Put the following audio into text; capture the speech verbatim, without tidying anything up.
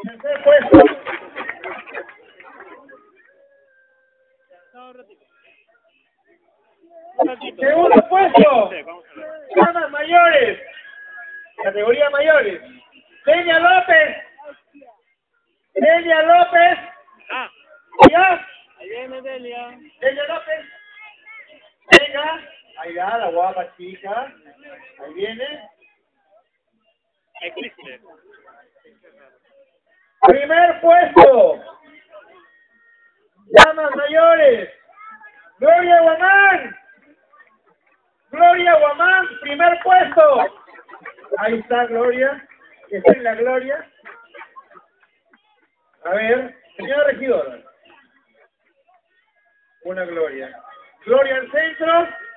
Tercer puesto. Segundo puesto. Damas mayores. Categoría mayores. Delia López. Delia López. Ah, ¿Ya? ahí viene Delia. Delia López. Venga. Ahí va, la guapa chica. Ahí viene. Existe. Primer puesto. Damas mayores. Gloria Guamán. Gloria Guamán, primer puesto. Ahí está Gloria. Esta es la Gloria. A ver, señora regidora. Una Gloria. Gloria al centro.